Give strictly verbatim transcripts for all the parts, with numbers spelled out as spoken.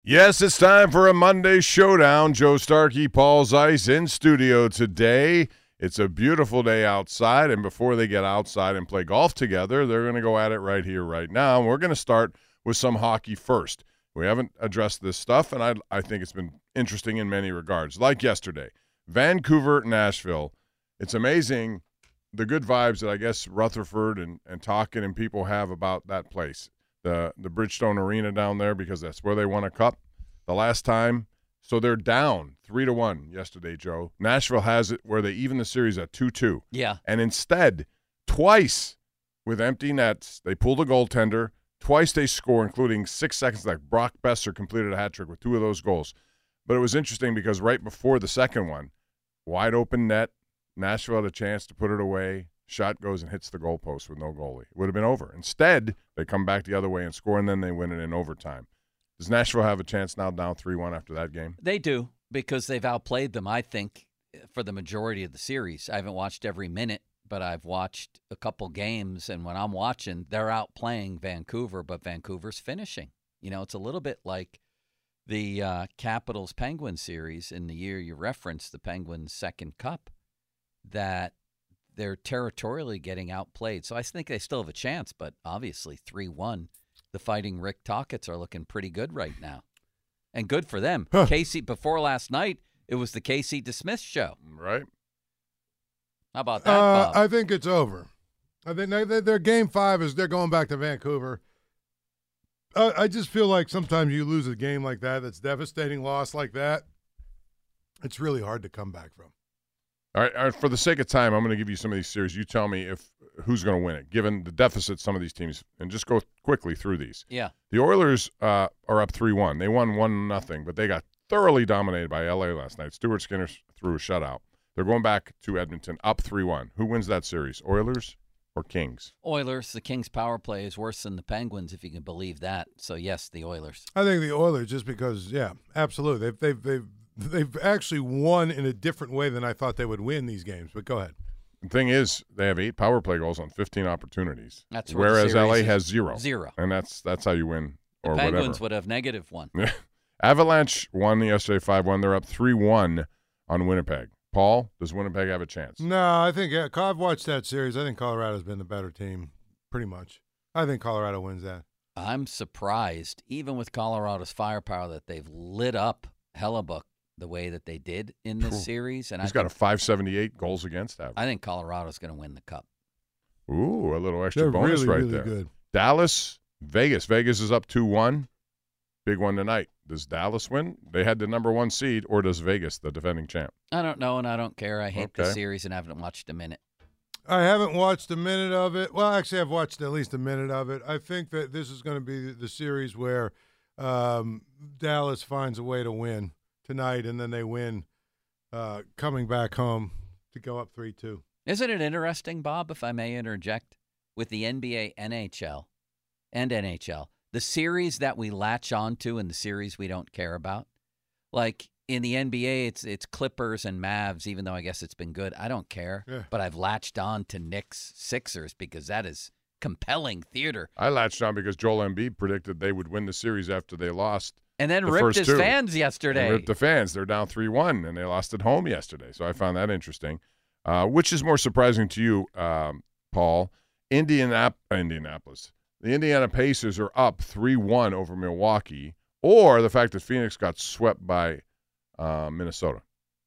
Yes, it's time for a Monday showdown. Joe Starkey, Paul Zeiss in studio today. It's a beautiful day outside, and before they get outside and play golf together, they're going to go at it right here, right now. And we're going to start with some hockey first. We haven't addressed this stuff, and I, I think it's been interesting in many regards. Like yesterday, Vancouver, Nashville. It's amazing the good vibes that I guess Rutherford and, and Talkin and people have about that place. The the Bridgestone Arena down there, because that's where they won a cup the last time. So they're down three to one yesterday, Joe. Nashville has it where they even the series at two two. Yeah. And instead, twice with empty nets, they pulled a goaltender. Twice they score, including six seconds like Brock Besser completed a hat trick with two of those goals. But it was interesting because right before the second one, wide open net, Nashville had a chance to put it away. Shot goes and hits the goalpost with no goalie. It would have been over. Instead, they come back the other way and score, and then they win it in overtime. Does Nashville have a chance now down three one after that game? They do, because they've outplayed them, I think, for the majority of the series. I haven't watched every minute, but I've watched a couple games, and when I'm watching, they're outplaying Vancouver, but Vancouver's finishing. You know, it's a little bit like the uh, Capitals-Penguins series in the year you referenced, the Penguins' second cup, that they're territorially getting outplayed. So I think they still have a chance, but obviously three one, the Fighting Rick Tocchet's are looking pretty good right now. And good for them. Huh. Casey, before last night, it was the Casey DeSmith show. Right. How about that, Uh, Bob? I think it's over. I think they- they- their game five is they're going back to Vancouver. I, I just feel like sometimes you lose a game like that, that's devastating loss like that, it's really hard to come back from. All right, all right, for the sake of time, I'm going to give you some of these series. You tell me if who's going to win it, given the deficit some of these teams, and just go quickly through these. Yeah. The Oilers uh, are up three one. They won one nothing, but they got thoroughly dominated by L A last night. Stuart Skinner threw a shutout. They're going back to Edmonton, up three one. Who wins that series, Oilers or Kings? Oilers, the Kings' power play is worse than the Penguins, if you can believe that. So, yes, the Oilers. I think the Oilers, just because, yeah, absolutely. They've, they've, they've, they've actually won in a different way than I thought they would win these games, but go ahead. The thing is, they have eight power play goals on fifteen opportunities, That's where the whereas L A series has is zero. Zero. And that's that's how you win, or The Penguins whatever. would have negative one. Avalanche won yesterday five one. They're up three one on Winnipeg. Paul, does Winnipeg have a chance? No, I think yeah, I've watched that series. I think Colorado's been the better team, pretty much. I think Colorado wins that. I'm surprised, even with Colorado's firepower, that they've lit up Hellebuck the way that they did in this Cool. series. And He's I got a think, five seventy-eight goals against average. I think Colorado's going to win the cup. Ooh, a little extra They're bonus really, right really there. good. Dallas, Vegas. Vegas is up two one. Big one tonight. Does Dallas win? They had the number one seed, or does Vegas, the defending champ? I don't know, and I don't care. I hate the Okay. series and haven't watched a minute. I haven't watched a minute of it. Well, actually, I've watched at least a minute of it. I think that this is going to be the series where um, Dallas finds a way to win tonight, and then they win uh, coming back home to go up three two. Isn't it interesting, Bob, if I may interject, with the N B A, N H L, and N H L, the series that we latch onto and the series we don't care about? Like in the N B A, it's it's Clippers and Mavs, even though I guess it's been good. I don't care. Yeah. But I've latched on to Knicks Sixers because that is compelling theater. I latched on because Joel Embiid predicted they would win the series after they lost. And then The ripped first his two. fans They yesterday. ripped the fans. They're down three one, and they lost at home yesterday. So I found that interesting. Uh, which is more surprising to you, um, Paul? Indianap- Indianapolis. The Indiana Pacers are up three one over Milwaukee, or the fact that Phoenix got swept by uh, Minnesota.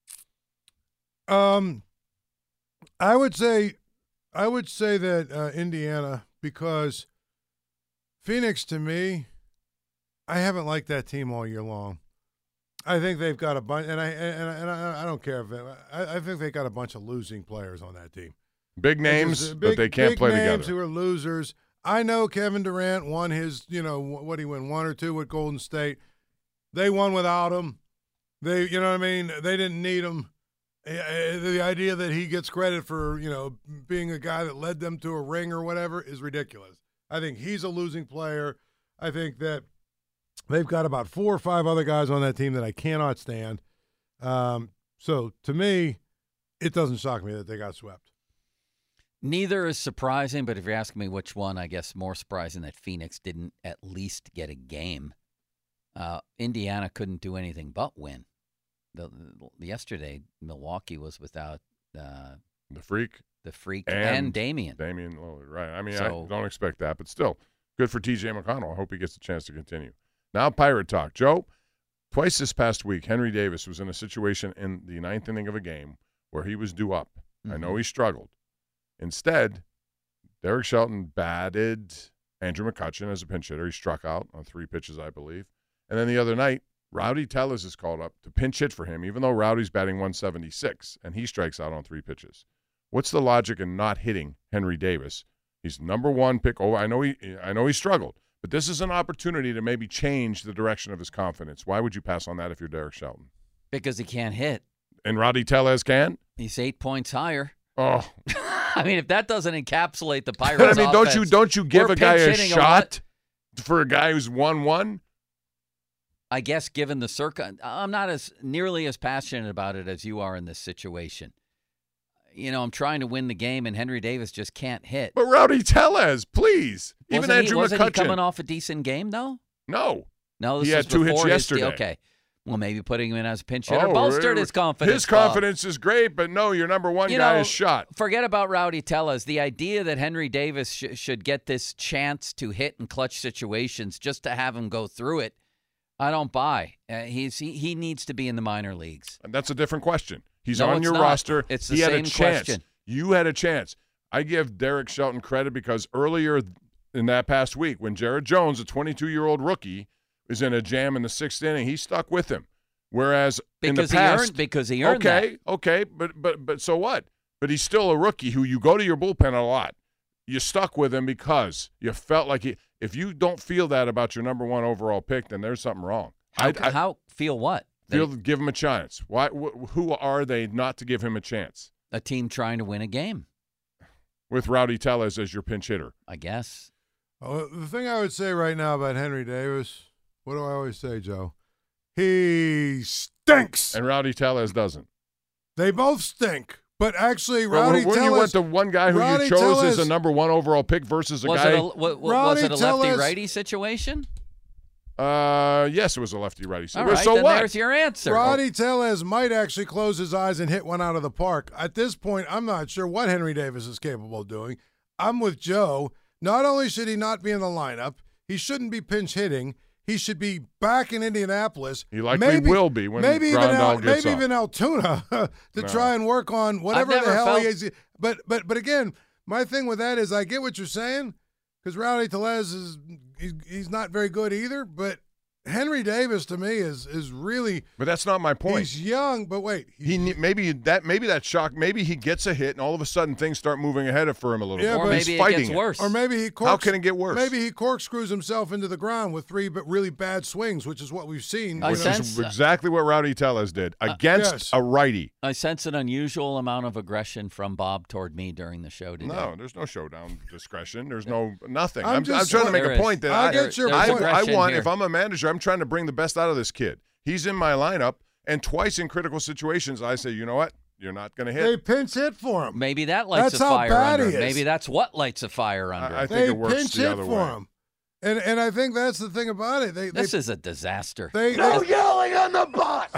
Um, I would say, I would say that uh, Indiana, because Phoenix, to me, I haven't liked that team all year long. I think they've got a bunch, and I and, I- and I, I don't care if it, I, I think they got a bunch of losing players on that team. Big names, Just, uh, but big- they can't big play names together. who are losers. I know Kevin Durant won his, you know, what he win one or two with Golden State. They won without him. They, you know what I mean? They didn't need him. Uh, The idea that he gets credit for, you know, being a guy that led them to a ring or whatever is ridiculous. I think he's a losing player. I think that they've got about four or five other guys on that team that I cannot stand. Um, so to me, it doesn't shock me that they got swept. Neither is surprising, but if you're asking me which one, I guess more surprising that Phoenix didn't at least get a game. Uh, Indiana couldn't do anything but win. The, the, yesterday, Milwaukee was without uh, The Freak. the Freak And and, Damian. Damian Lillard, right. I mean, So- I don't expect that, but still, good for T J McConnell. I hope he gets a chance to continue. Now, Pirate Talk. Joe, twice this past week, Henry Davis was in a situation in the ninth inning of a game where he was due up. I know Mhm. he struggled. Instead, Derek Shelton batted Andrew McCutchen as a pinch hitter. He struck out on three pitches, I believe. And then the other night, Rowdy Tellez is called up to pinch hit for him, even though Rowdy's batting one seventy-six, and he strikes out on three pitches. What's the logic in not hitting Henry Davis? He's number one pick. Oh, I know he, I know he struggled, but this is an opportunity to maybe change the direction of his confidence. Why would you pass on that if you're Derek Shelton? Because he can't hit. And Rowdy Tellez can? He's eight points higher. Oh, I mean, if that doesn't encapsulate the I Pirates' mean, don't you offense, don't you give we're a guy a pinch hitting a shot for a guy who's one one? I guess given the circum, I'm not as nearly as passionate about it as you are in this situation. You know, I'm trying to win the game, and Henry Davis just can't hit. But Rowdy Tellez, please. Even wasn't Andrew he, wasn't he McCutchen. coming off a decent game, though? No. No, this He was had two hits before his- yesterday. Okay. Well, maybe putting him in as a pinch hitter Oh, bolstered uh, his confidence. His Bob. confidence is great, but no, your number one You guy know, is shot. Forget about Rowdy Tellez. The idea that Henry Davis sh- should get this chance to hit in clutch situations just to have him go through it, I don't buy. Uh, he's he, he needs to be in the minor leagues. And that's a different question. He's No, on it's your not. roster. It's the he had same a chance. question. You had a chance. I give Derek Shelton credit because earlier in that past week, when Jared Jones, a twenty-two-year-old rookie, was in a jam in the sixth inning, he stuck with him. Whereas Because in the past, he earned because he earned okay, okay, but but but so what? But he's still a rookie who you go to your bullpen a lot. You stuck with him because you felt like he. If you don't feel that about your number one overall pick, then there's something wrong. How, I, I how feel what? feel They- give him a chance. Why? Wh- who are they not to give him a chance a team trying to win a game, with Rowdy Tellez as your pinch hitter? I guess. Oh, the thing I would say right now about Henry Davis, what do I always say, Joe? He stinks. And Rowdy Tellez doesn't. They both stink. But actually, Well, Rowdy when you went Tellez, to one guy who Rowdy you chose Tellez- as a number one overall pick versus a Was guy. it a, wa- wa- Rowdy was it a Tellez- lefty-righty situation? uh, yes, it was a lefty righty. So, All right, so then what? there's your answer. Rowdy Tellez might actually close his eyes and hit one out of the park. At this point, I'm not sure what Henry Davis is capable of doing. I'm with Joe. Not only should he not be in the lineup, he shouldn't be pinch hitting. He should be back in Indianapolis. He likely maybe, will be when maybe even Grandal Al, gets maybe up. even Altoona to No. try and work on whatever I've the never hell he felt- is. But but but again, my thing with that is I get what you're saying because Rowdy Tellez is he's, he's not very good either. But Henry Davis to me is is really But that's not my point. he's young. But wait, he's, He ne- maybe that maybe that shock. Maybe he gets a hit, and all of a sudden things start moving ahead for him a little Yeah, bit. or but He's maybe it fighting gets worse. or maybe he corks, How can it get worse? Maybe he corkscrews himself into the ground with three but really bad swings, which is what we've seen. I you Which know. sense- is exactly what Rowdy Tellez did against yes. a righty. I sense an unusual amount of aggression from Bob toward me during the show today. No, there's no showdown discretion. There's no nothing. I'm I'm, I'm, just trying to saying- make There a is. point that I I, get your I, point. I aggression want. here. If I'm a manager, I'm trying to bring the best out of this kid. He's in my lineup, and twice in critical situations, I say, you know what? You're not going to They hit. pinch hit for him. Maybe that lights That's a how fire bad under he him. is. Maybe that's what lights a fire under I, I him. think They it works pinch the hit other for way. him, and and I think that's the thing about it. They This they, is a disaster. they, No they yelling on the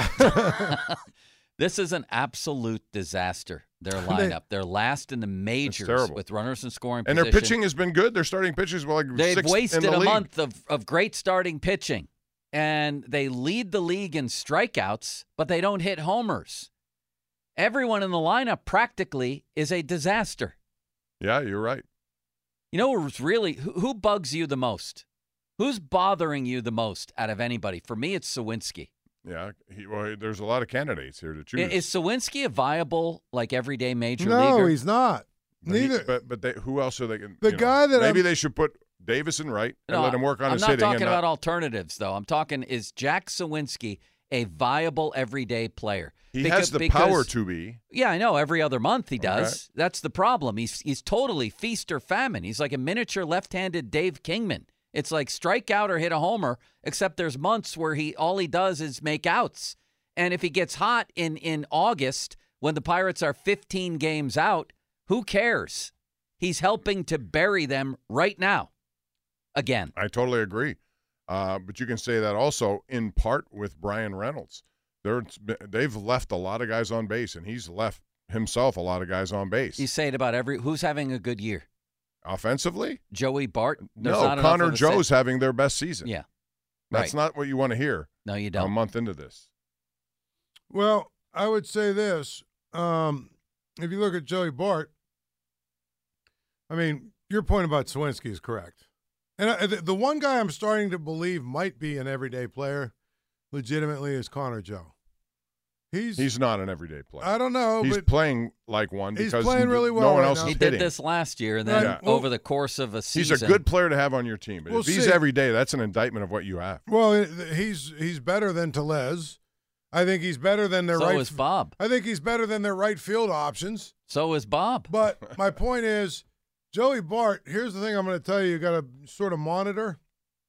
bus. This is an absolute disaster. Their lineup. They're last in the majors terrible. with runners in scoring And their position. pitching has been good. Their starting pitchers were like They've sixth wasted in the a league. month of, of great starting pitching. And they lead the league in strikeouts, but they don't hit homers. Everyone in the lineup practically is a disaster. Yeah, you're right. You know who's really who, who bugs you the most? Who's bothering you the most out of anybody? For me, it's Sawinski. Yeah, he, well, there's a lot of candidates here to choose. I- Is Sawinski a viable, like, everyday major no, leaguer? he's not. But he- Neither. but but they, who else are they? gonna- The you know, guy that maybe I'm- they should put Davis in right and No, let him work on I'm his not hitting. talking and about not, alternatives, though. I'm talking, is Jack Sawinski a viable everyday player? he Beca- has the because- power to be. Yeah, I know. Every other month he does. Okay. That's the problem. He's he's totally feast or famine. He's like a miniature left-handed Dave Kingman. It's like strike out or hit a homer, except there's months where he all he does is make outs. And if he gets hot in, in August when the Pirates are fifteen games out, who cares? He's helping to bury them right now. Again. I totally agree. Uh, but you can say that also in part with Brian Reynolds. They're, they've left a lot of guys on base, and he's left himself a lot of guys on base. You say it about every who's having a good year. Offensively? Joey Bart? There's No, not enough Connor of a Joe's set- having their best season. Yeah. That's right. not what you want to hear No, you a don't. month into this. Well, I would say this. Um, if you look at Joey Bart, I mean, your point about Sawinski is correct. And I, the, the one guy I'm starting to believe might be an everyday player legitimately is Connor Joe. He's He's not an everyday player. I don't know, He's but playing like one he's because playing really well no one right else now. is He hitting. did this last year, and then Right. Well, over the course of a He's season. a good player to have on your team. But We'll if he's see. every day, that's an indictment of what you have. well, he's he's better than Tellez. I think he's better than their So right. is Bob. I think he's better than their right field options. So is Bob. But my point is, Joey Bart, here's the thing I'm going to tell you, you got to sort of monitor.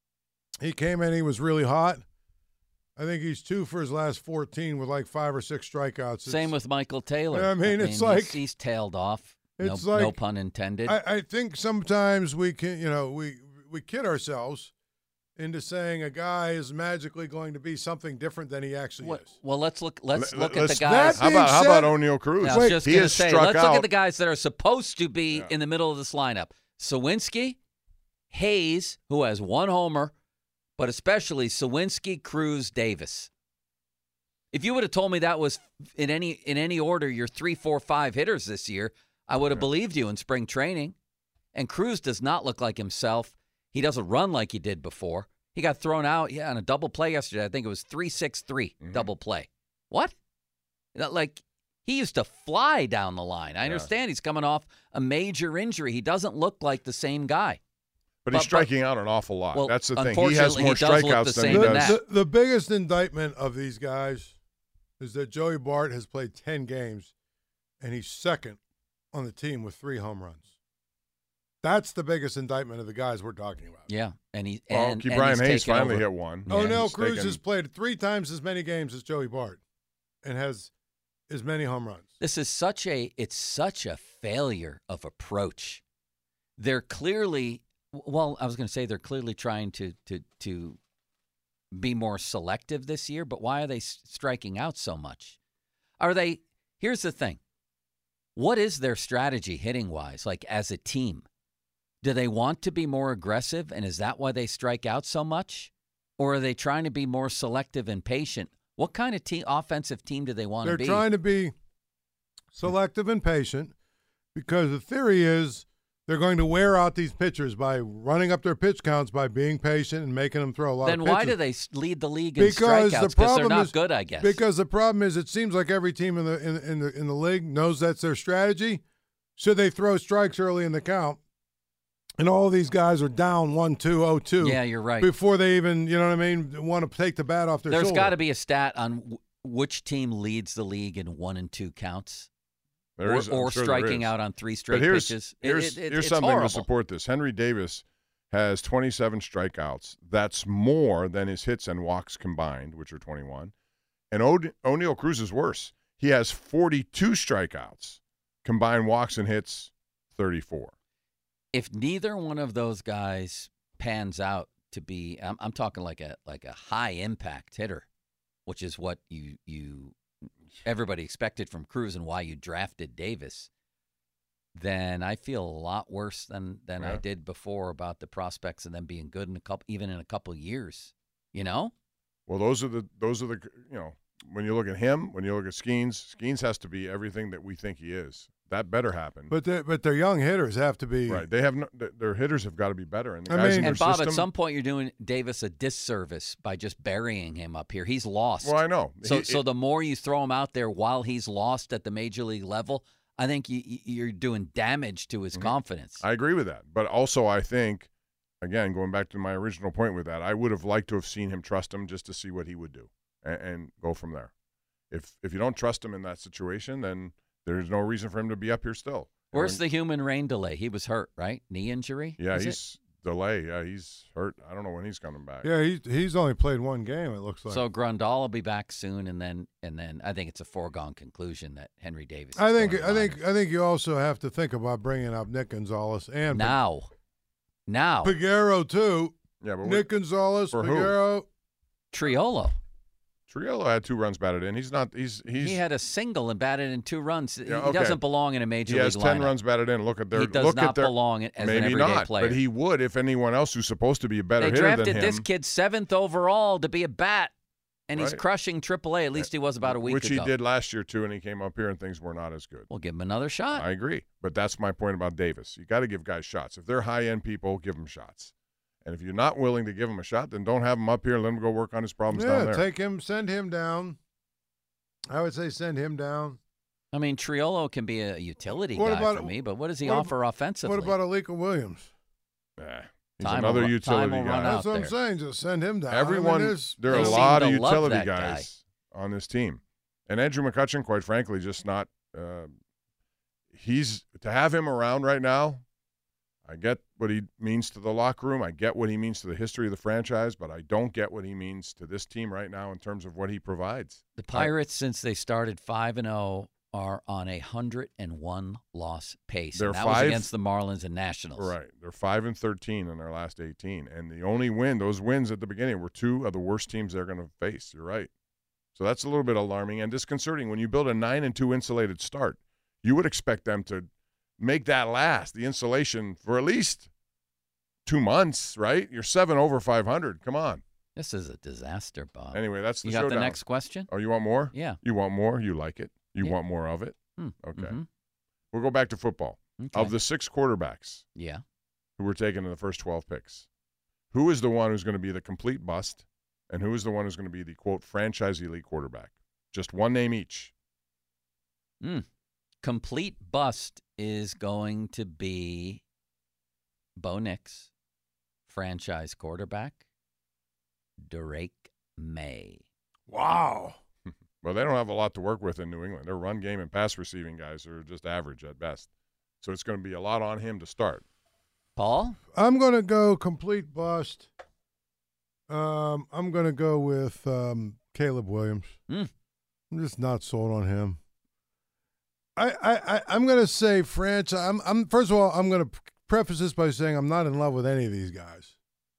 He came in, he was really hot. I think he's two for his last fourteen with like five or six strikeouts. It's, Same with Michael Taylor. I mean, it's he's- like- he's tailed off. No, it's no like- pun intended. I, I think sometimes we can, you know, we we kid ourselves into saying a guy is magically going to be something different than he actually What- is. well, let's look. Let's Let- look at let's- the guys. That How being about how said- about O'Neal Cruz? I was just he going to has say, struck let's out. look at the guys that are supposed to be Yeah. in the middle of this lineup. Sawinski, Hayes, who has one homer, but especially Sawinski, Cruz, Davis. If you would have told me that was in any in any order your three, four, five hitters this year, I would have Yeah. believed you in spring training. And Cruz does not look like himself. He doesn't run like he did before. He got thrown out yeah, on a double play yesterday. I think it was three six three Mhm. double play. What? That, like, he used to fly down the line. I Yeah. understand he's coming off a major injury. He doesn't look like the same guy. But he's But- striking out an awful lot. Well, That's the thing. He has unfortunately, more he does look strikeouts the than same he The, in does. that. the, the biggest indictment of these guys is that Joey Bart has played ten games, and he's second on the team with three home runs. That's the biggest indictment of the guys we're talking about. Yeah, and he Well, and, Key and Brian he's Hayes taken finally over. hit one. Yeah. O'Neal He's Cruz taken- has played three times as many games as Joey Bart and has as many home runs. This is such a it's such a failure of approach. They're clearly well, I was going to say they're clearly trying to to to be more selective this year, but why are they s- striking out so much? Are they Here's the thing. What is their strategy hitting wise like as a team? Do they want to be more aggressive and is that why they strike out so much? Or are they trying to be more selective and patient? What kind of team offensive team do they want They're to be? trying to be selective and patient because the theory is they're going to wear out these pitchers by running up their pitch counts by being patient and making them throw a lot Then of pitches. why do they s- lead the league in Because the strikeouts? Because they're problem not is- good, I guess. Because the problem is, it seems like every team in the in, in the in the league knows that's their strategy. So they throw strikes early in the count, and all these guys are down one, two, oh, two. Yeah, you're right. Before they even, you know what I mean, want to take the bat off their There's shoulder. got to be a stat on w- which team leads the league in one and two counts, There or, is- I'm or sure there striking is. out on three straight But here's, pitches. It- here's, it- it- here's it's something horrible. to support this. Henry Davis has twenty-seven strikeouts. That's more than his hits and walks combined, which are twenty-one. And o- O'Neal Cruz is worse. He has forty-two strikeouts, combined walks and hits, thirty-four. If neither one of those guys pans out to be, I'm, I'm talking like a like a high impact hitter, which is what you you everybody expected from Cruz and why you drafted Davis, then I feel a lot worse than than I Yeah. did before about the prospects of them being good in a couple, even in a couple years. You know, Well, those are the those are the you know when you look at him, when you look at Skeens, Skeens has to be everything that we think he is. That better happen. But they, but their young hitters have to be right, they have no, th- their hitters have got to be better, and the I guys mean- in their and Bob, system. at some point you're doing Davis a disservice by just burying him up here. He's lost. well, I know. So, He- so the more you throw him out there while he's lost at the major league level, I think you, you- you're doing damage to his Mhm. confidence. I agree with that. But also, I think, again, going back to my original point with that, I would have liked to have seen him trust him just to see what he would do and, and go from there. If if you don't trust him in that situation, then there's no reason for him to be up here still. Where's And- the human rain delay? He was hurt, right? Knee injury? Yeah, Is it? he's delay. Yeah, he's hurt. I don't know when he's coming back. Yeah, he's he's only played one game. It looks like. So Grandal will be back soon, and then and then I think it's a foregone conclusion that Henry Davis. Is I think going to I think minors. I think you also have to think about bringing up Nick Gonzalez and now, now, Peguero too. Yeah, but Nick Gonzalez, for who? Figueroa. Triolo. Triolo had two runs batted in. He's not. He's he's. He had a single and batted in two runs. Yeah, He okay. doesn't belong in a major he league has ten lineup. runs batted in. Look at their. He does look not at their, belong as an maybe everyday not, player. but he would if anyone else who's supposed to be a better They hitter drafted than him. this kid seventh overall to be a bat, and he's Right. crushing triple A. At least he was about a week which ago. he did last year too, and he came up here and things were not as good. We'll give him another shot. I agree, but that's my point about Davis. You got to give guys shots. If they're high end people, give them shots. And if you're not willing to give him a shot, then don't have him up here and let him go work on his problems Yeah, down there. take him, send him down. I would say send him down. I mean, Triolo can be a utility What guy about- for me, but what does he what offer offensively? What about Alika Williams? Nah, he's Time another will- utility time will guy. run out That's what I'm there. saying. Just send him down. Everyone, I mean, there's- there are They a seem lot of to love utility that guys on this team, and Andrew McCutchen, quite frankly, just not. Uh, he's to have him around right now. I get what he means to the locker room. I get what he means to the history of the franchise, but I don't get what he means to this team right now in terms of what he provides. The Pirates, since they started five and zero, are on a hundred and one loss pace. They're and that five- was against the Marlins and Nationals. Right. They're five and thirteen in their last eighteen. And the only win, those wins at the beginning were two of the worst teams they're going to face. You're right. So that's a little bit alarming and disconcerting. When you build a nine and two insulated start, you would expect them to make that last, the insulation, for at least two months, right? You're seven over five hundred. Come on. This is a disaster, Bob. Anyway, that's the you got showdown. the next question? Oh, you want more? Yeah. You want more? You like it? You Yeah. want more of it? Hmm. Okay. Mhm. We'll go back to football. Okay. Of the six quarterbacks yeah. who were taken in the first twelve picks, who is the one who's going to be the complete bust, and who is the one who's going to be the, quote, franchise elite quarterback? Just one name each. Mm. Complete bust is going to be Bo Nix, franchise quarterback, Drake May. Wow. Well, they don't have a lot to work with in New England. Their run game and pass receiving guys are just average at best. So it's going to be a lot on him to start. Paul? I'm going to go complete bust. Um, I'm going to go with um, Caleb Williams. Mm. I'm just not sold on him. I, I, I I'm going to say franchise. I'm, I'm first of all, I'm going to preface this by saying I'm not in love with any of these guys.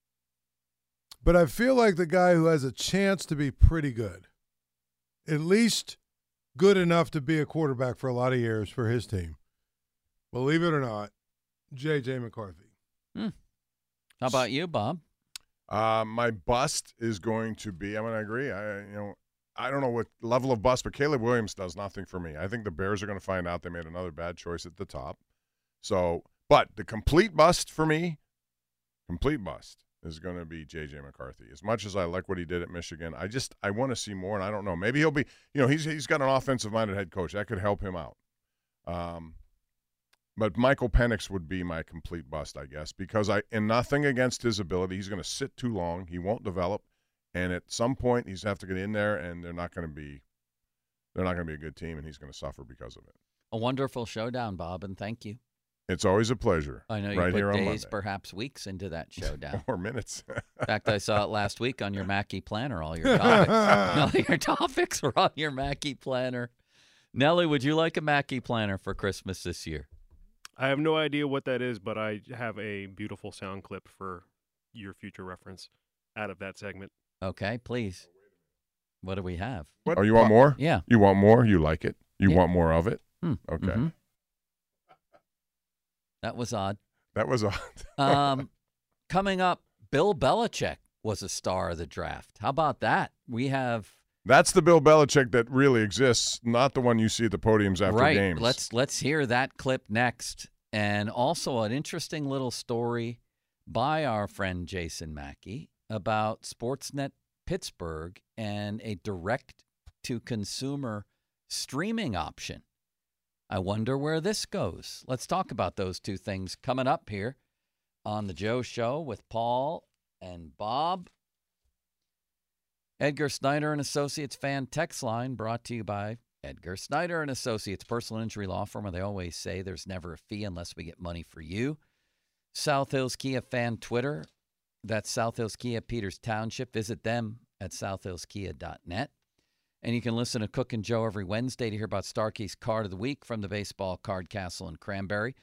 But I feel like the guy who has a chance to be pretty good, at least good enough to be a quarterback for a lot of years for his team. Believe it or not, J J McCarthy. Mm. How about you, Bob? Uh, my bust is going to be. I'm going to agree. I, you know, I don't know what level of bust, but Caleb Williams does nothing for me. I think the Bears are going to find out they made another bad choice at the top. So, but the complete bust for me, complete bust is going to be J J McCarthy. As much as I like what he did at Michigan, I just I want to see more, and I don't know. Maybe he'll be. You know, he's he's got an offensive-minded head coach that could help him out. Um. But Michael Penix would be my complete bust, I guess, because I and nothing against his ability. He's going to sit too long. He won't develop, and at some point he's have to get in there, and they're not going to be, they're not going to be a good team, and he's going to suffer because of it. A wonderful showdown, Bob, and thank you. It's always a pleasure. I know you right put here on days, Monday. perhaps weeks, into that showdown. Or minutes. In fact, I saw it last week on your Mackey Planner. All your topics, all your topics were on your Mackey Planner. Nelly, would you like a Mackey Planner for Christmas this year? I have no idea what that is, but I have a beautiful sound clip for your future reference out of that segment. Okay, please. What do we have? Oh, you want more? Yeah. You want more? You like it? You Yeah. want more of it? Hmm. Okay. Mhm. That was odd. That was a. Um, coming up, Bill Belichick was a star of the draft. How about that? We have That's the Bill Belichick that really exists, not the one you see at the podiums after right. games. Let's let's hear that clip next, and also an interesting little story by our friend Jason Mackey about Sportsnet Pittsburgh and a direct-to-consumer streaming option. I wonder where this goes. Let's talk about those two things coming up here on the Joe Show with Paul and Bob. Edgar Snyder and Associates fan text line brought to you by Edgar Snyder and Associates, personal injury law firm where they always say there's never a fee unless we get money for you. South Hills Kia fan Twitter. That's South Hills Kia, Peters Township. Visit them at south hills kia dot net. And you can listen to Cook and Joe every Wednesday to hear about Starkey's Card of the Week from the Baseball Card Castle in Cranberry.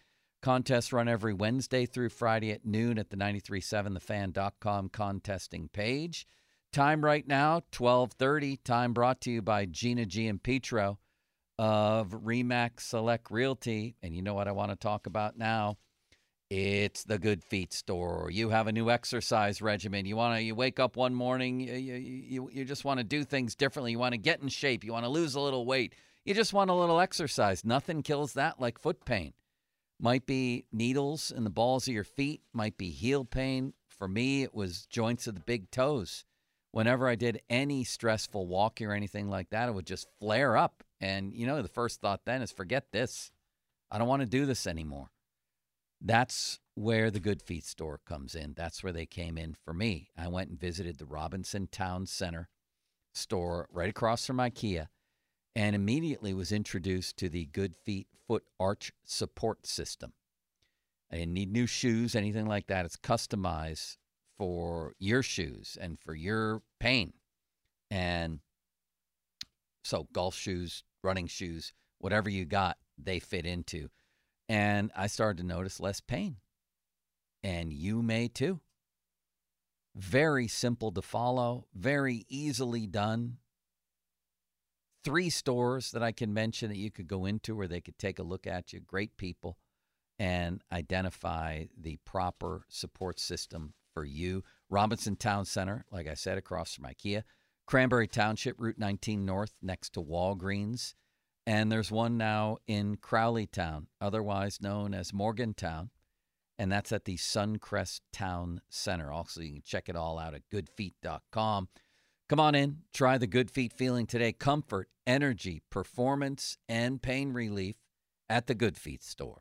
Contests run every Wednesday through Friday at noon at the ninety-three point seven the fan dot com contesting page. Time right now, twelve thirty. Time brought to you by Gina Giampetro of Remax Select Realty. And you know what I want to talk about now? It's the Good Feet store. You have a new exercise regimen. You want to, you wake up one morning, you, you, you just want to do things differently. You want to get in shape. You want to lose a little weight. You just want a little exercise. Nothing kills that like foot pain. Might be needles in the balls of your feet. Might be heel pain. For me, it was joints of the big toes. Whenever I did any stressful walking or anything like that, it would just flare up. And, you know, the first thought then is, forget this. I don't want to do this anymore. That's where the Good Feet store comes in. That's where they came in for me. I went and visited the Robinson Town Center store right across from IKEA and immediately was introduced to the Good Feet foot arch support system. I didn't need new shoes, anything like that. It's customized for your shoes and for your pain. And so golf shoes, running shoes, whatever you got, they fit into. And I started to notice less pain. And you may too. Very simple to follow, very easily done. Three stores that I can mention that you could go into where they could take a look at you. Great people. And identify the proper support system for you. Robinson Town Center, like I said, across from IKEA. Cranberry Township, Route nineteen North, next to Walgreens. And there's one now in Crowleytown, otherwise known as Morgantown, and that's at the Suncrest Town Center. Also, you can check it all out at good feet dot com. Come on in, try the Good Feet feeling today. Comfort, energy, performance, and pain relief at the Good Feet store.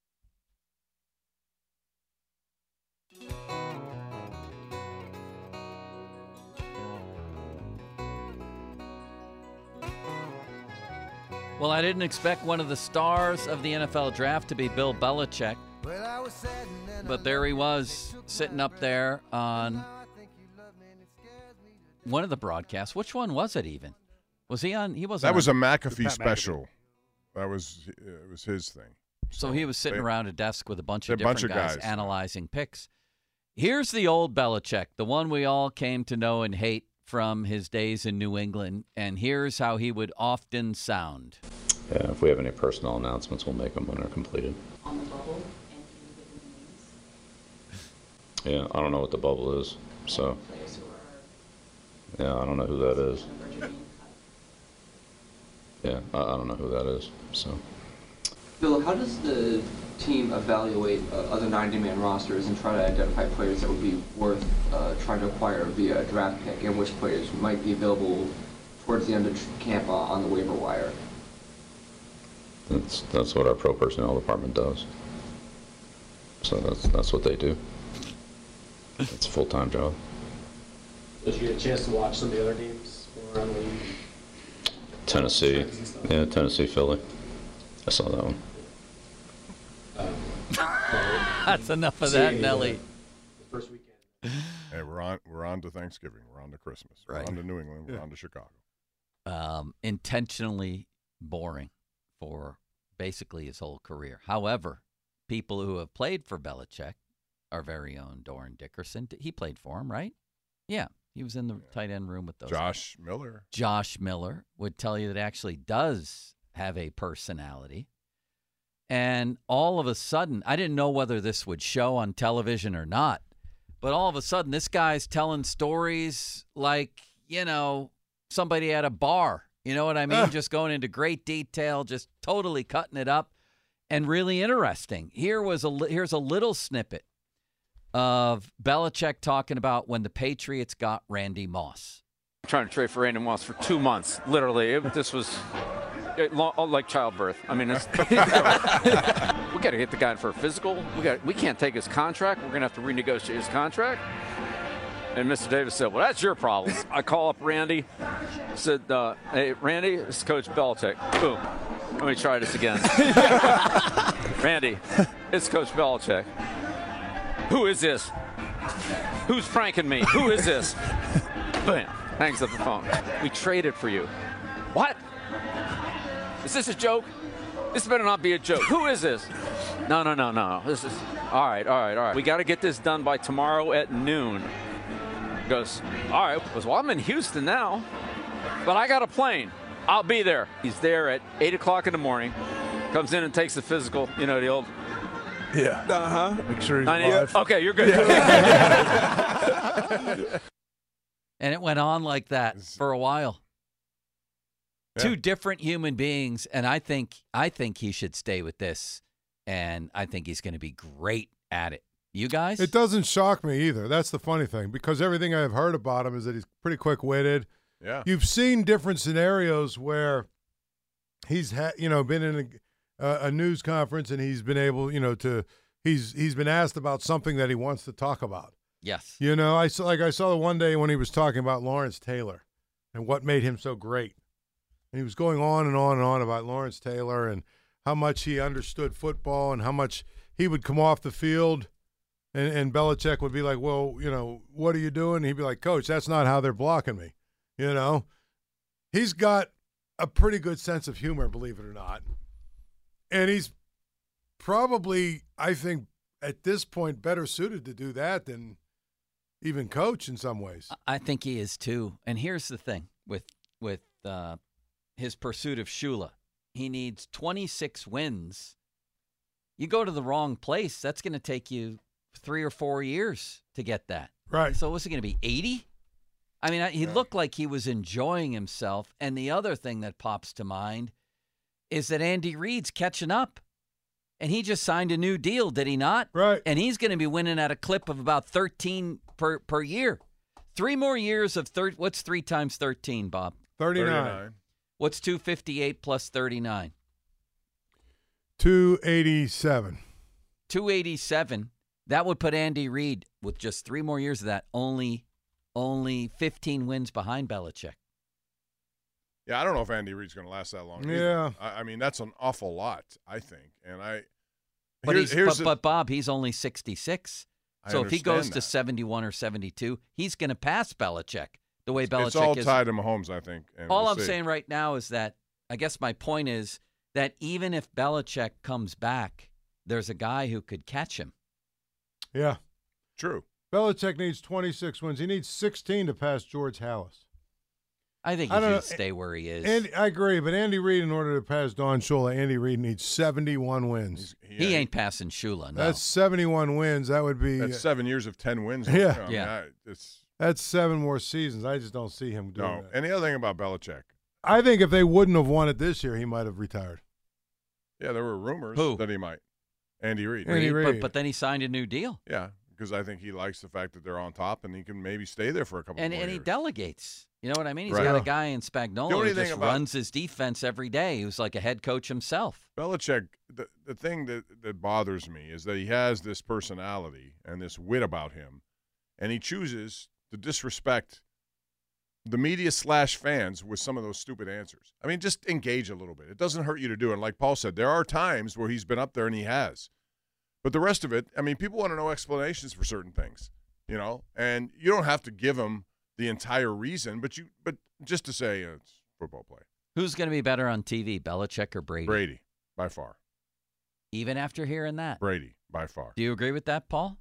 Well, I didn't expect one of the stars of the N F L draft to be Bill Belichick, but there he was, sitting up there on one of the broadcasts. Which one was it even? Was he on? He wasn't. That was on, a McAfee Pat special. McAfee. That was it was his thing. So, So he was sitting they- around a desk with a bunch of a different bunch of guys, guys. analyzing picks. Here's the old Belichick, the one we all came to know and hate from his days in New England, and here's how he would often sound. Yeah, if we have any personnel announcements, we'll make them when they're completed. On the bubble, and can you give me names? Yeah, I don't know what the bubble is, so Players who are yeah, I don't know who that is. number Jimmy Yeah, I, I don't know who that is, so. Bill, how does the team evaluate uh, other ninety-man rosters and try to identify players that would be worth uh, trying to acquire via a draft pick, and which players might be available towards the end of tr- camp uh, on the waiver wire? That's that's what our pro personnel department does. So that's that's what they do. It's a full-time job. Did you get a chance to watch some of the other games around the league? Tennessee, yeah, Tennessee, Philly. I saw that one. Um, That's enough of seeing that, the- Nelly. The first weekend. Hey, we're on we're on to Thanksgiving. We're on to Christmas. Right. We're on to New England. We're Yeah. on to Chicago. Um, intentionally boring for basically his whole career. However, people who have played for Belichick, our very own Doran Dickerson, he played for him, right? Yeah, he was in the tight end room with those. Josh Miller. Josh Miller would tell you that actually does have a personality. And all of a sudden, I didn't know whether this would show on television or not, but all of a sudden, this guy's telling stories like, you know, somebody at a bar. You know what I mean? Ugh. Just going into great detail, just totally cutting it up, and really interesting. Here was a li- here's a little snippet of Belichick talking about when the Patriots got Randy Moss. Trying to trade for Randy Moss for two months, literally. It, this was it, lo- like childbirth. I mean, it's, we got to get the guy for a physical. We got we can't take his contract. We're gonna have to renegotiate his contract. And Mister Davis said, "Well, that's your problem." I call up Randy. Said, uh, "Hey, Randy, this is Coach Belichick." Boom. Let me try this again. Randy, it's Coach Belichick. Who is this? Who's pranking me? Who is this? Bam. Hangs up the phone. We traded for you. What? Is this a joke? This better not be a joke. Who is this? No, no, no, no. This is all right, all right, all right. We got to get this done by tomorrow at noon. He goes, all right. He goes, well, I'm in Houston now, but I got a plane. I'll be there. He's there at eight o'clock in the morning. Comes in and takes the physical. You know, the old. Yeah. Uh huh. Make sure he's I need- alive. Okay, you're good. And it went on like that for a while. Yeah. Two different human beings, and I think I think he should stay with this, and I think he's going to be great at it. You guys? It doesn't shock me either. That's the funny thing, because everything I've heard about him is that he's pretty quick-witted. Yeah. You've seen different scenarios where he's had, you know, been in a, uh, a news conference and he's been able, you know, to he's he's been asked about something that he wants to talk about. Yes. You know, I saw like I saw the one day when he was talking about Lawrence Taylor and what made him so great. And he was going on and on and on about Lawrence Taylor and how much he understood football and how much he would come off the field and, and Belichick would be like, well, you know, what are you doing? And he'd be like, Coach, that's not how they're blocking me. You know, he's got a pretty good sense of humor, believe it or not. And he's probably, I think, at this point, better suited to do that than even coach in some ways. I think he is too. And here's the thing with with uh, his pursuit of Shula. He needs twenty-six wins. You go to the wrong place, that's going to take you three or four years to get that. Right. So what's it going to be, eighty? I mean, he Yeah. looked like he was enjoying himself. And the other thing that pops to mind is that Andy Reid's catching up. And he just signed a new deal, did he not? Right. And he's going to be winning at a clip of about thirteen per, per year. Three more years of third. What's three times thirteen, Bob? thirty-nine. What's two fifty-eight plus thirty-nine? two eighty-seven. two eighty-seven. That would put Andy Reid, with just three more years of that, only only fifteen wins behind Belichick. Yeah, I don't know if Andy Reid's going to last that long. either. Yeah. I, I mean, that's an awful lot, I think. And I. But, here's, he's, here's but, the- but Bob, he's only sixty-six. I So if he goes understand to that. seventy-one or seventy-two, he's going to pass Belichick the way Belichick it's all is. tied to Mahomes, I think. And All we'll I'm see. saying right now is that I guess my point is that even if Belichick comes back, there's a guy who could catch him. Yeah. True. Belichick needs twenty-six wins. He needs sixteen to pass George Hallis. I think I he don't should know. stay where he is. And I agree, but Andy Reid, in order to pass Don Shula, Andy Reid needs seventy-one wins. He's- he ain't passing Shula. No. That's seventy-one wins. That would be That's seven years of ten wins. Yeah. You know, I mean, Yeah. I, it's, that's seven more seasons. I just don't see him doing no. that. And the other thing about Belichick, I think if they wouldn't have won it this year, he might have retired. yeah, there were rumors Who? that he might. Andy Reid. Andy Reid, Reid. But, but then he signed a new deal. Yeah, because I think he likes the fact that they're on top and he can maybe stay there for a couple And, more and he years. delegates. You know what I mean? He's Right. got Yeah. a guy in Spagnuolo The only who thing just about- runs his defense every day, who's like a head coach himself. Belichick, the, the thing that, that bothers me is that he has this personality and this wit about him, and he chooses to disrespect the media slash fans with some of those stupid answers. I mean, just engage a little bit. It doesn't hurt you to do it. And like Paul said, there are times where he's been up there and he has. But the rest of it, I mean, people want to know explanations for certain things, you know, and you don't have to give them the entire reason, but you, but just to say uh, it's a football play. Who's going to be better on T V, Belichick or Brady? Brady, by far. Even after hearing that. Brady, by far. Do you agree with that, Paul?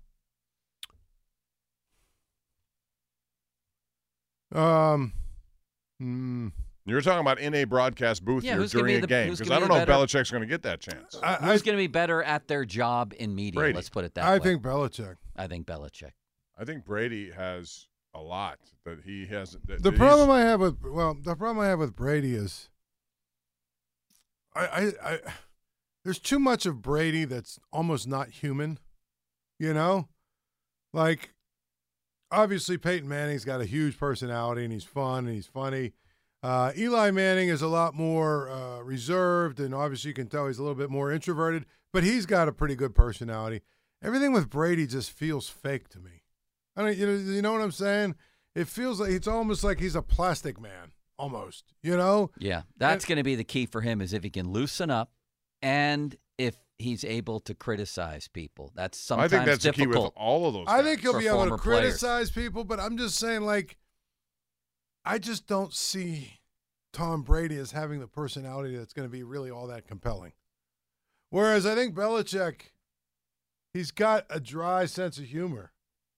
Um, mm, You're talking about in a broadcast booth Yeah, here who's gonna during be a the- game, who's because gonna I be don't know if better- Belichick's going to get that chance. I, I, Who's going to be better at their job in media? Brady. Let's put it that I way. think Belichick. I think Belichick. I think Brady has a lot that he hasn't. That, The that problem he's- I have with well, the problem I have with Brady is, I, I, I, there's too much of Brady that's almost not human, you know, like obviously Peyton Manning's got a huge personality and he's fun and he's funny. Uh, Eli Manning is a lot more uh, reserved and obviously you can tell he's a little bit more introverted, but he's got a pretty good personality. Everything with Brady just feels fake to me. I don't, you know, you know what I'm saying? It feels like it's almost like he's a plastic man, almost. You know? Yeah, that's going to be the key for him is if he can loosen up and if he's able to criticize people. That's I sometimes think that's the key with difficult. all of those. I guys. think he'll for be able to former players. criticize people, but I'm just saying, like, I just don't see Tom Brady as having the personality that's going to be really all that compelling. Whereas I think Belichick, he's got a dry sense of humor.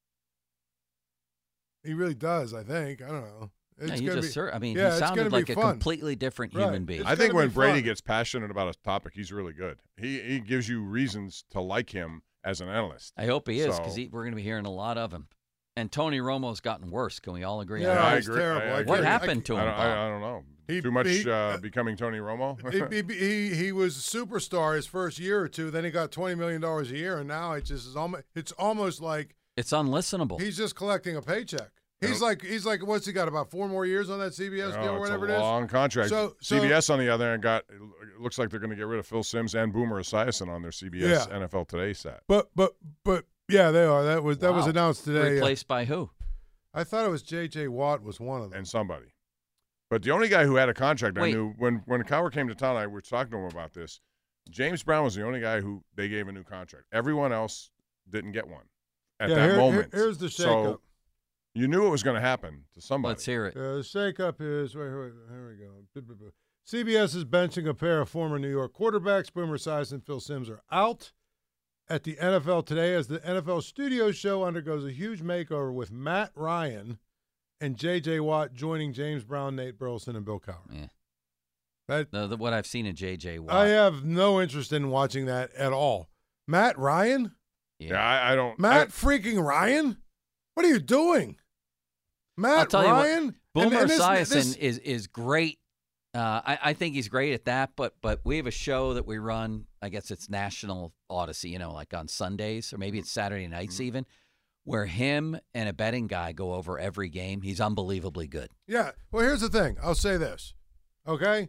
He really does, I think. I don't know. It's yeah, you gonna just be, heard, I mean, yeah, he sounded like a fun. completely different Right. human being. It's I think gonna when be Brady fun. gets passionate about a topic, he's really good. He he gives you reasons to like him as an analyst. I hope he is because So- we're going to be hearing a lot of him. And Tony Romo's gotten worse. Can we all agree Yeah, on I that? he's agree. terrible. I- I I agree. What can't- I happened to I him, don't, I, I Bob? don't know. He- Too much he- uh, becoming Tony Romo. he, he, he, he was a superstar his first year or two. Then he got twenty million dollars a year, and now it just is almost. It's almost like It's unlistenable. he's just collecting a paycheck. He's like he's like what's he got about four more years on that C B S No, deal or it's whatever a it is. long contract. So- so- C B S on the other hand got. It looks like they're going to get rid of Phil Simms and Boomer Esiason on their C B S Yeah. N F L Today set. But but but yeah, they are. That was that was Wow. announced today. yeah. Replaced by who? I thought it was J J Watt was one of them. And somebody. But the only guy who had a contract I Wait. knew when when Cowher came to town, I was talking to him about this. James Brown was the only guy who they gave a new contract. Everyone else didn't get one at Yeah, that here- here- moment. here's the So shakeup. you knew it was going to happen to somebody. Let's hear it. Uh, the shakeup is wait, wait, here we go. C B S is benching a pair of former New York quarterbacks. Boomer Esiason and Phil Simms are out at the N F L Today as the N F L Studio Show undergoes a huge makeover with Matt Ryan and J J Watt joining James Brown, Nate Burleson, and Bill Cowher. Yeah. That The, the, what I've seen of J J Watt. I have no interest in watching that at all. Matt Ryan, yeah. yeah, I, I don't. Matt I, freaking Ryan, what are you doing, Matt I'll tell Ryan? you what, Boomer And- and this- Esiason this- is is great. Uh, I, I think he's great at that, but but we have a show that we run. I guess it's National Odyssey, you know, like on Sundays or maybe it's Saturday nights Mm-hmm. even, where him and a betting guy go over every game. He's unbelievably good. Yeah. Well, here's the thing. I'll say this. Okay?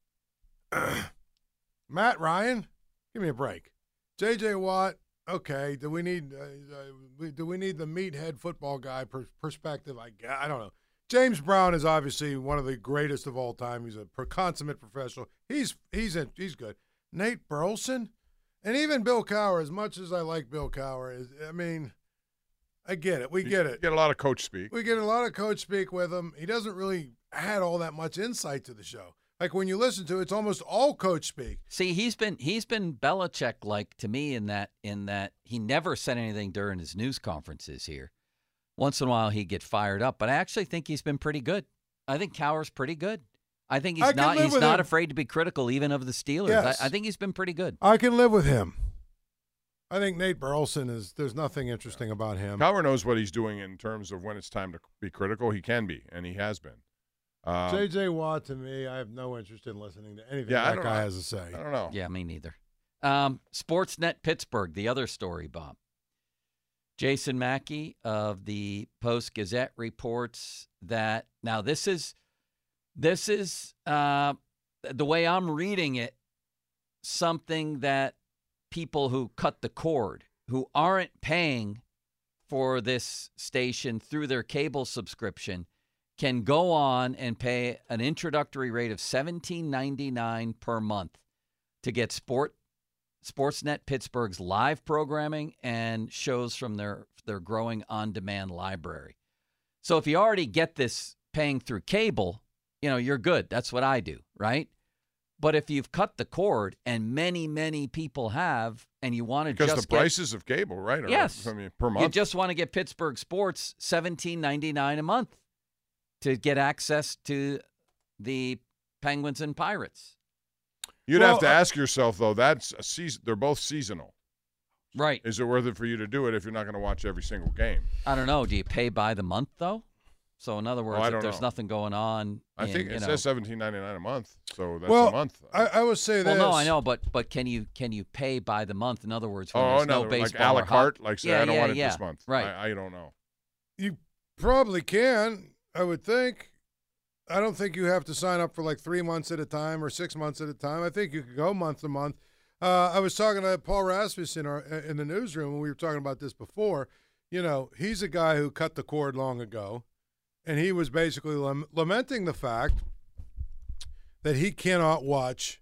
Matt Ryan, give me a break. J J Watt, okay. Do we need uh, uh, we- do we need the meathead football guy per- perspective? I gu- I don't know. James Brown is obviously one of the greatest of all time. He's a per- consummate professional. He's he's in, he's good. Nate Burleson, and even Bill Cowher. As much as I like Bill Cowher, is I mean, I get it. We you get it. Get a lot of coach speak. We get a lot of coach speak with him. He doesn't really add all that much insight to the show. Like when you listen to it, it's almost all coach speak. See, he's been he's been Belichick like to me in that in that he never said anything during his news conferences here. Once in a while he'd get fired up, but I actually think he's been pretty good. I think Cowher's pretty good. I think I he's can not live he's with not him. afraid to be critical even of the Steelers. Yes. I, I think he's been pretty good. I can live with him. I think Nate Burleson is. There's nothing interesting about him. Cowher knows what he's doing in terms of when it's time to be critical. He can be, and he has been. Um, J J Watt, to me, I have no interest in listening to anything Yeah, I that don't guy know. has to say. I don't know. Yeah, me neither. Um, Sportsnet Pittsburgh, the other story, Bob. Jason Mackey of the Post-Gazette reports that now this is this is uh, the way I'm reading it, something that people who cut the cord, who aren't paying for this station through their cable subscription, can go on and pay an introductory rate of seventeen ninety-nine per month to get sport Sportsnet Pittsburgh's live programming and shows from their their growing on-demand library. So if you already get this paying through cable, you know, you're good. That's what I do, right? But if you've cut the cord, and many, many people have, and you want to Because just the get, prices of cable, right? Are, Yes. I mean, per you month. just want to get Pittsburgh sports, seventeen ninety-nine a month to get access to the Penguins and Pirates. You'd Well, have to uh, ask yourself though. That's a season. They're both seasonal. Right. Is it worth it for you to do it if you're not going to watch every single game? I don't know. Do you pay by the month, though? So, in other words, Oh, I if don't there's know. nothing going on. I in, think you it know, says seventeen ninety nine a month, so that's well, a month. I, I would say Well, this. no, I know, but but can you can you pay by the month? In other words, when oh, there's no, no like baseball a la or carte, hockey? like say yeah, I don't yeah, want it yeah. this month. Right. I, I don't know. You probably can, I would think. I don't think you have to sign up for like three months at a time or six months at a time. I think you could go month to month. Uh, I was talking to Paul Rasmussen in, our, in the newsroom, and we were talking about this before. You know, he's a guy who cut the cord long ago, and he was basically lam- lamenting the fact that he cannot watch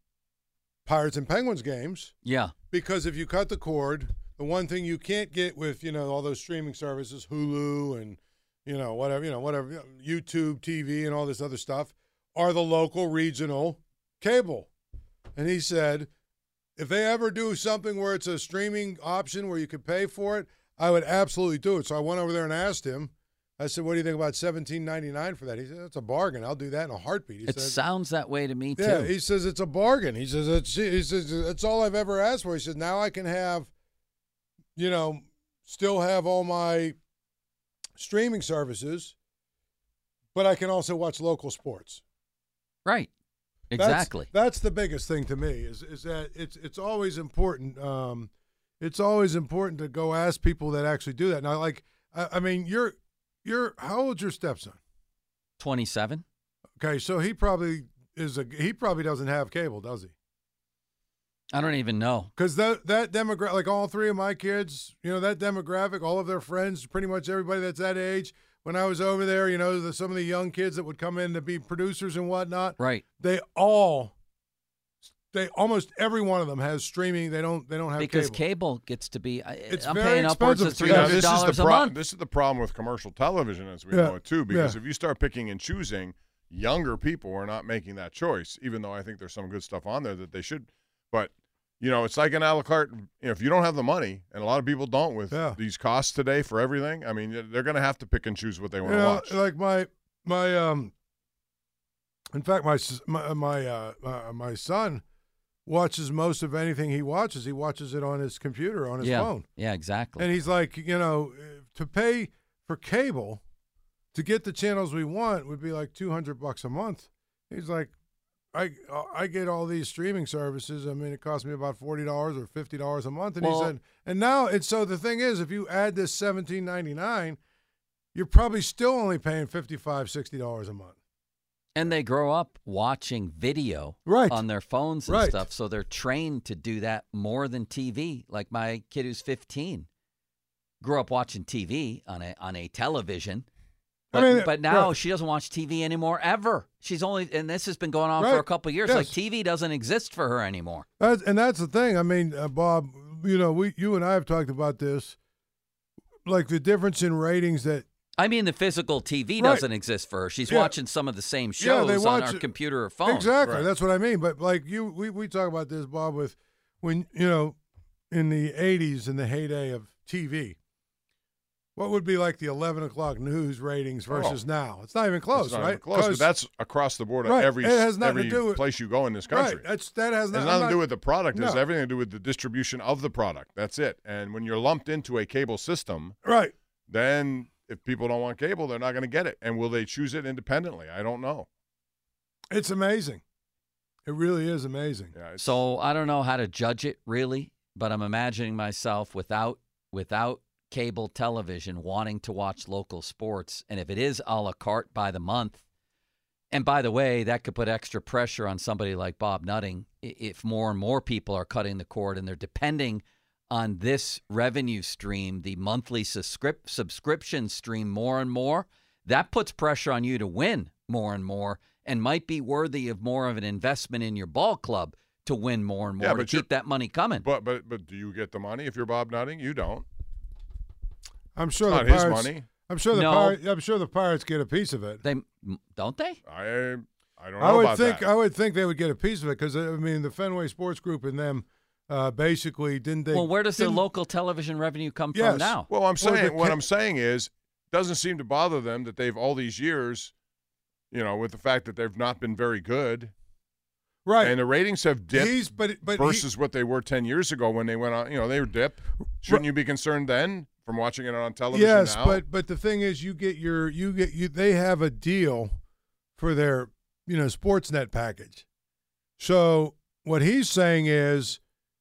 Pirates and Penguins games. Yeah. Because if you cut the cord, the one thing you can't get with, you know, all those streaming services, Hulu and, you know, whatever, you know, whatever, YouTube T V and all this other stuff, are the local regional cable. And he said, if they ever do something where it's a streaming option where you could pay for it, I would absolutely do it. So I went over there and asked him. I said, "What do you think about seventeen ninety-nine for that?" He said, "That's a bargain. I'll do that in a heartbeat." He it said, sounds that way to me, yeah, too. he says, "It's a bargain." He says, it's, he says, "It's all I've ever asked for." He said, "Now I can have, you know, still have all my streaming services, but I can also watch local sports." Right. Exactly. That's, that's the biggest thing to me is is that it's it's always important. Um, it's always important to go ask people that actually do that. Now, like, I, I mean, you're you're how old's your stepson? twenty-seven. Okay, so he probably is a he probably doesn't have cable, does he? I don't even know. Because that that demographic, like all three of my kids, you know, that demographic, all of their friends, pretty much everybody that's that age. When I was over there, you know, the, some of the young kids that would come in to be producers and whatnot, right? They all, they almost every one of them has streaming. They don't, they don't have because cable, cable gets to be. It's I'm very paying upwards of expensive. three hundred this is dollars the a pro- month. This is the problem with commercial television, as we Yeah. know it too. Because Yeah. if you start picking and choosing, younger people are not making that choice. Even though I think there's some good stuff on there that they should, but. You know, it's like an a la carte. You know, if you don't have the money, and a lot of people don't with Yeah. these costs today for everything, I mean, they're going to have to pick and choose what they want you to know, watch. like my my um. In fact, my s- my my uh, uh, my son watches most of anything he watches. He watches it on his computer, on his yeah. phone. Yeah, exactly. And he's like, you know, to pay for cable to get the channels we want would be like two hundred bucks a month. He's like, I I get all these streaming services. I mean, it costs me about forty dollars or fifty dollars a month. And Well- he said, and now it's so the thing is, if you add this seventeen ninety-nine, you're probably still only paying fifty-five, sixty dollars a month. And they grow up watching video Right. on their phones and Right. stuff, so they're trained to do that more than T V. Like my kid who's fifteen grew up watching T V on a on a television. But, I mean, but now right. she doesn't watch T V anymore ever. She's only, and this has been going on for Right. a couple of years. Yes. Like T V doesn't exist for her anymore. That's, and that's the thing. I mean, uh, Bob, you know, we you and I have talked about this, like the difference in ratings that. I mean, the physical T V Right. doesn't exist for her. She's Yeah. watching some of the same Yeah, shows they on watch our it- computer or phone. Exactly. Right. That's what I mean. But like you, we, we talk about this, Bob, with when, you know, in the eighties, in the heyday of T V, what would be like the eleven o'clock news ratings versus Oh. now? It's not even close, It's not right? even close, but 'Cause- that's across the board. Right. Every It has nothing to every do with- place you go in this country. Right. That's, that has, It not, has I'm nothing to not- do with the product. It has No. everything to do with the distribution of the product. That's it. And when you're lumped into a cable system, Right. then if people don't want cable, they're not going to get it. And will they choose it independently? I don't know. It's amazing. It really is amazing. Yeah, it's- So I don't know how to judge it really, but I'm imagining myself without without cable television wanting to watch local sports. And if it is a la carte by the month, and by the way, that could put extra pressure on somebody like Bob Nutting i- if more and more people are cutting the cord and they're depending on this revenue stream, the monthly subscrip- subscription stream more and more. That puts pressure on you to win more and more and might be worthy of more of an investment in your ball club to win more and more Yeah, to but you're- keep that money coming. But but but do you get the money if you're Bob Nutting? You don't. I'm sure It's the not his Pirates, money. I'm sure the No. Pirates, I'm sure the Pirates get a piece of it. They don't they? I I don't know I would about think that. I would think they would get a piece of it because I mean the Fenway Sports Group and them uh, basically didn't they? Well, where does the didn't- local television revenue come Yes. from now? Well, I'm Well, saying the what ca- I'm saying is, doesn't seem to bother them that they've all these years, you know, with the fact that they've not been very good, right? and the ratings have dipped He's but but he- versus what they were ten years ago when they went on. You know, they were dipped. Shouldn't you be concerned then from watching it on television yes, now? but but the thing is, you get your you get you. They have a deal for their you know Sportsnet package. So what he's saying is,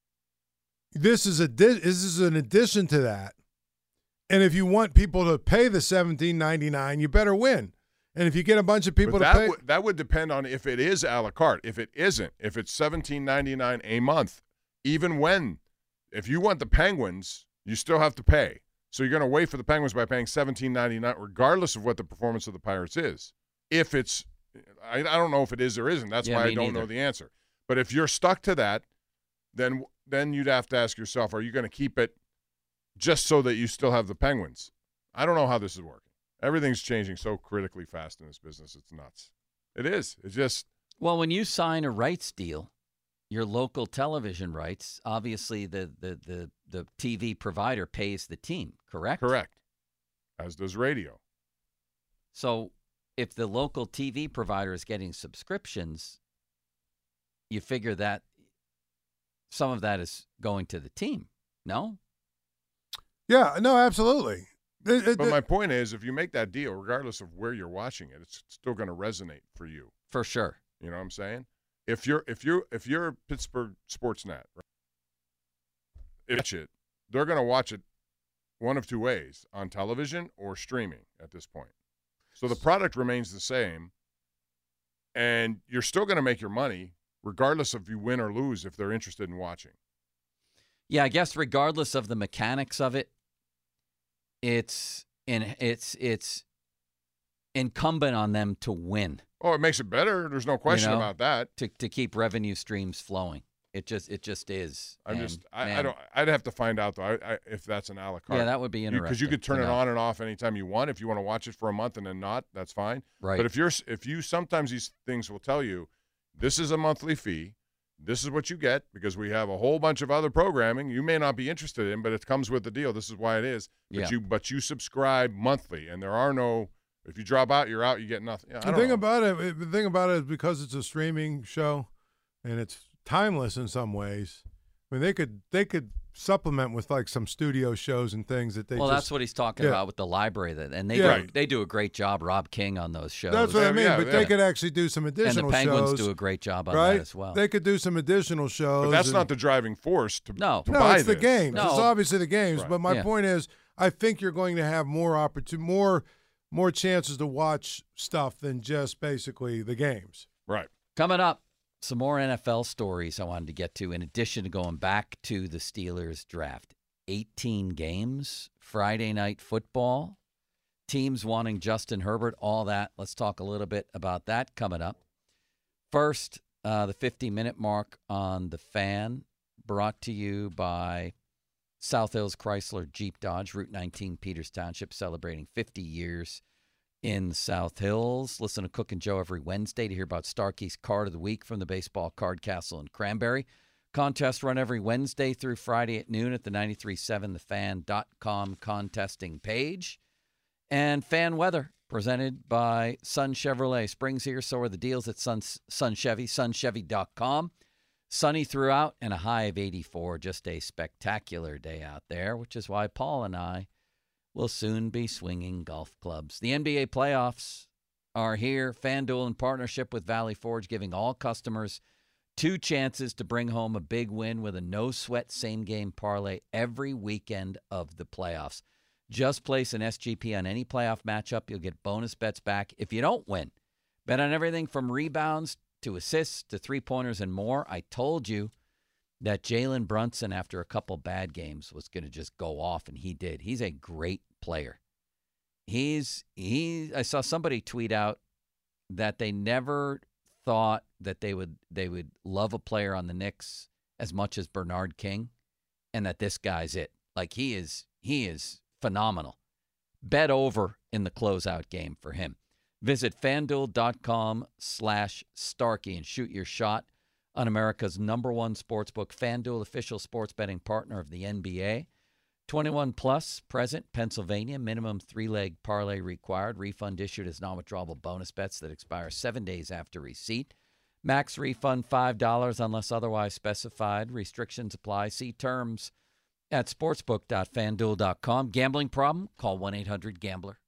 this is a di- this is an addition to that, and if you want people to pay the seventeen ninety-nine, you better win. And if you get a bunch of people But to that pay, would that would depend on if it is a la carte. If it isn't, if it's seventeen ninety-nine a month, even when, if you want the Penguins, you still have to pay. So you're going to wait for the Penguins by paying seventeen ninety-nine, regardless of what the performance of the Pirates is. If it's, I, I don't know if it is or isn't. That's Yeah, why I me don't neither. know the answer. But if you're stuck to that, then then you'd have to ask yourself: are you going to keep it just so that you still have the Penguins? I don't know how this is working. Everything's changing so critically fast in this business. It's nuts. It is. It's just Well, when you sign a rights deal, your local television rights, obviously the, the, the, the T V provider pays the team, correct? Correct. As does radio. So if the local T V provider is getting subscriptions, you figure that some of that is going to the team, no? Yeah, no, absolutely. It, it, But my point is, if you make that deal, regardless of where you're watching it, it's still going to resonate for you. For sure. You know what I'm saying? If you're if you if you're Pittsburgh Sportsnet, right, watch it, they're going to watch it one of two ways: on television or streaming. At this point, so the product remains the same, and you're still going to make your money regardless of you win or lose if they're interested in watching. Yeah, I guess regardless of the mechanics of it, it's in it's it's incumbent on them to win. Oh, it makes it better. There's no question you know, about that. To to keep revenue streams flowing, it just it just is. I'm And, just I, I man, don't I'd have to find out though I, I, if that's an a la carte. Yeah, that would be because you, interesting could turn to it know. on and off anytime you want. If you want to watch it for a month and then not, that's fine. Right. But if you're if you sometimes these things will tell you this is a monthly fee. This is what you get because we have a whole bunch of other programming you may not be interested in, but it comes with the deal. This is why it is. But Yeah. you but you subscribe monthly, and there are no. If you drop out, you're out. You get nothing. Yeah, I The don't thing know. about it, the thing about it is because it's a streaming show, and it's timeless in some ways. I mean, they could they could supplement with like some studio shows and things that they. well, just, that's what he's talking yeah. about with the library, that and they Yeah. do, they do a great job. Rob King on those shows. That's what I mean. Yeah, but yeah. they could actually do some and additional the Penguins shows, do a great job on right? that as well. They could do some additional shows. But that's and- not the driving force to, No. to No, buy it's the this. games. No. It's obviously the games. Right. But my Yeah. point is, I think you're going to have more opportunity, more more chances to watch stuff than just basically the games. Right. Coming up, some more N F L stories I wanted to get to in addition to going back to the Steelers draft. eighteen games, Friday night football, teams wanting Justin Herbert, all that. Let's talk a little bit about that coming up. First, uh, the fifty-minute mark on The Fan, brought to you by South Hills Chrysler Jeep Dodge, Route nineteen, Peters Township, celebrating fifty years in South Hills. Listen to Cook and Joe every Wednesday to hear about Starkey's Card of the Week from the Baseball Card Castle in Cranberry. Contests run every Wednesday through Friday at noon at the ninety-three point seven the fan dot com contesting page. And fan weather presented by Sun Chevrolet. Spring's here, so are the deals at Sun, Sun Chevy, sun chevy dot com. Sunny throughout and a high of eighty-four. Just a spectacular day out there, which is why Paul and I will soon be swinging golf clubs. The N B A playoffs are here. FanDuel, in partnership with Valley Forge, giving all customers two chances to bring home a big win with a no-sweat same-game parlay every weekend of the playoffs. Just place an S G P on any playoff matchup. You'll get bonus bets back if you don't win. Bet on everything from rebounds to assists to three-pointers and more. I told you that Jalen Brunson, after a couple bad games, was going to just go off, and he did. He's a great player. He's he. I saw somebody tweet out that they never thought that they would they would love a player on the Knicks as much as Bernard King, and that this guy's it. Like he is he is phenomenal. Bet over in the closeout game for him. Visit FanDuel.com slash Starkey and shoot your shot on America's number one sportsbook, FanDuel, official sports betting partner of the N B A. twenty-one plus, present, Pennsylvania, minimum three-leg parlay required. Refund issued as non-withdrawable bonus bets that expire seven days after receipt. Max refund five dollars unless otherwise specified. Restrictions apply. See terms at sportsbook dot fanduel dot com. Gambling problem? Call one eight hundred gambler.